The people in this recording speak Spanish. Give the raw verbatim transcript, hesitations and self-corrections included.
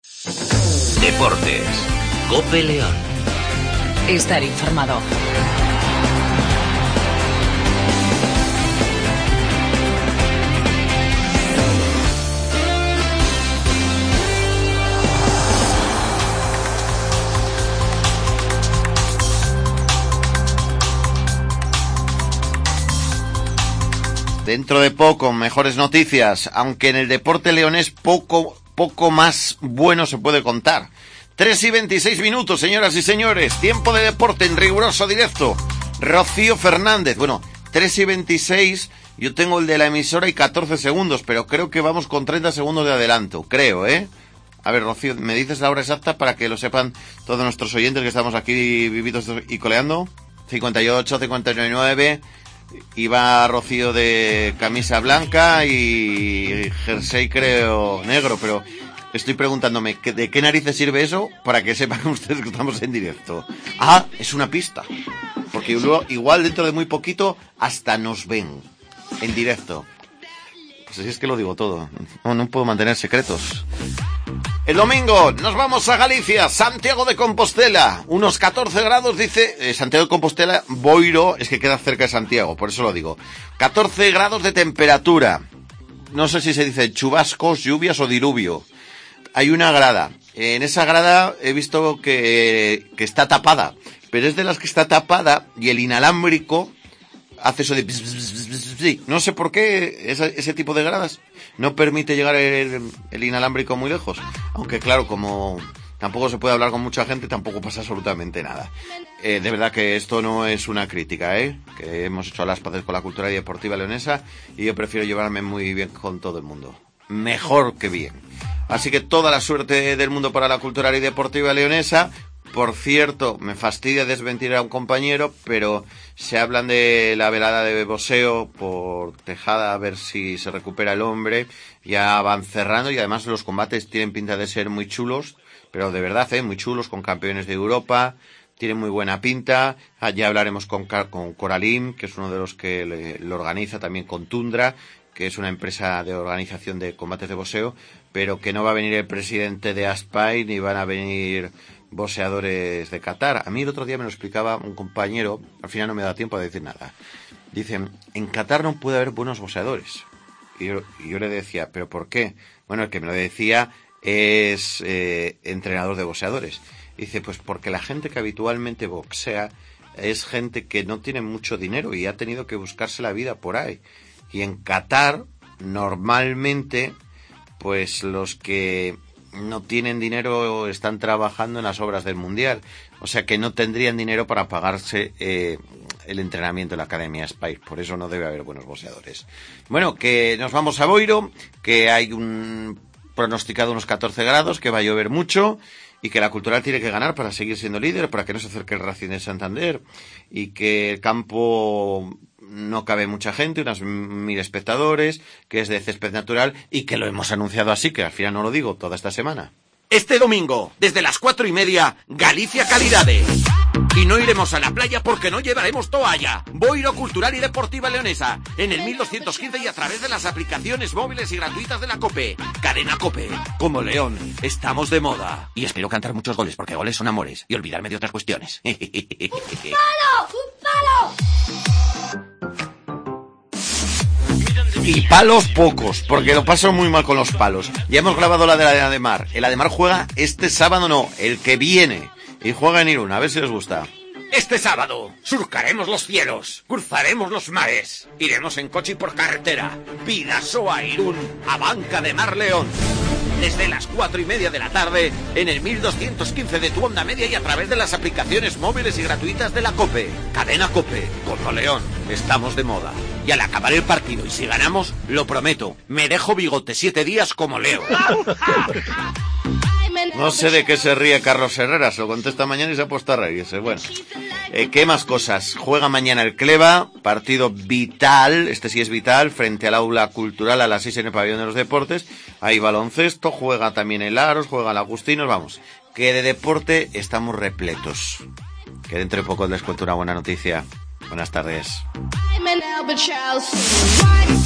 Deportes. COPE León. Estar informado. Dentro de poco, mejores noticias, aunque en el deporte leonés poco, poco más bueno se puede contar. tres y veintiséis minutos, señoras y señores, tiempo de deporte en riguroso directo. Rocío Fernández, bueno, tres y veintiséis, yo tengo el de la emisora y catorce segundos, pero creo que vamos con treinta segundos de adelanto, creo, ¿eh? A ver, Rocío, ¿me dices la hora exacta para que lo sepan todos nuestros oyentes que estamos aquí vividos y coleando? cincuenta y ocho, cincuenta y nueve... Iba Rocío de camisa blanca y jersey creo negro, pero estoy preguntándome ¿de qué narices sirve eso? Para que sepan ustedes que estamos en directo. Ah, es una pista, porque luego, igual dentro de muy poquito hasta nos ven en directo. Pues así es que lo digo todo, no, no puedo mantener secretos. El domingo nos vamos a Galicia, Santiago de Compostela, unos catorce grados, dice, eh, Santiago de Compostela, Boiro, es que queda cerca de Santiago, por eso lo digo. catorce grados de temperatura, no sé si se dice chubascos, lluvias o diluvio. Hay una grada, en esa grada he visto que, que está tapada, pero es de las que está tapada y el inalámbrico hace eso de... No sé por qué ese, ese tipo de gradas no permite llegar el, el inalámbrico muy lejos. Aunque claro, como tampoco se puede hablar con mucha gente, tampoco pasa absolutamente nada. Eh, de verdad que esto no es una crítica, ¿eh? Que hemos hecho las paces con la cultura y deportiva leonesa y yo prefiero llevarme muy bien con todo el mundo. Mejor que bien. Así que toda la suerte del mundo para la cultural y deportiva leonesa. Por cierto, me fastidia desmentir a un compañero, pero se hablan de la velada de boxeo por Tejada, a ver si se recupera el hombre. Ya van cerrando y además los combates tienen pinta de ser muy chulos, pero de verdad, ¿eh? Muy chulos, con campeones de Europa, tienen muy buena pinta. Ya hablaremos con, con Coralim, que es uno de los que le, lo organiza, también con Tundra, que es una empresa de organización de combates de boxeo, pero que no va a venir el presidente de Aspay ni van a venir boxeadores de Qatar. A mí el otro día me lo explicaba un compañero, al final no me da tiempo de decir nada. Dicen, en Qatar no puede haber buenos boxeadores. Y yo, y yo le decía, ¿pero por qué? Bueno, el que me lo decía es eh, entrenador de boxeadores. Dice, pues porque la gente que habitualmente boxea es gente que no tiene mucho dinero y ha tenido que buscarse la vida por ahí. Y en Qatar, normalmente, pues los que no tienen dinero están trabajando en las obras del Mundial. O sea que no tendrían dinero para pagarse eh, el entrenamiento en la Academia Spike. Por eso no debe haber buenos boxeadores. Bueno, que nos vamos a Boiro, que hay un pronosticado unos catorce grados, que va a llover mucho y que la Cultural tiene que ganar para seguir siendo líder, para que no se acerque el Racing de Santander y que el campo no cabe mucha gente, unos mil espectadores, que es de césped natural y que lo hemos anunciado así, que al final no lo digo, toda esta semana. Este domingo, desde las cuatro y media, Galicia Calidades. Y no iremos a la playa porque no llevaremos toalla. Boiro Cultural y Deportiva Leonesa, en el mil doscientos quince y a través de las aplicaciones móviles y gratuitas de la COPE. Cadena COPE. Como León, estamos de moda. Y espero cantar muchos goles porque goles son amores y olvidarme de otras cuestiones. ¡Un palo! ¡Un palo! Y palos pocos, porque lo paso muy mal con los palos. Ya hemos grabado la de la de Ademar. El Ademar juega este sábado, no, el que viene. Y juega en Irún, a ver si les gusta. Este sábado surcaremos los cielos, cruzaremos los mares, iremos en coche y por carretera. Bidasoa, Irún, a Banca de Mar León. Desde las cuatro y media de la tarde, en el mil doscientos quince de tu onda media y a través de las aplicaciones móviles y gratuitas de la COPE. Cadena COPE, como León, estamos de moda. Y al acabar el partido, y si ganamos, lo prometo, me dejo bigote siete días como Leo. No sé de qué se ríe Carlos Herrera, se lo contesta mañana y se ha puesto a reírse. Bueno, eh, ¿qué más cosas? Juega mañana el Cleva, partido vital, este sí es vital, frente al Aula Cultural a las seis en el Pabellón de los Deportes. Hay baloncesto, juega también el Aros, juega el Agustinos, vamos, que de deporte estamos repletos. Que dentro de poco les cuento una buena noticia. Buenas tardes.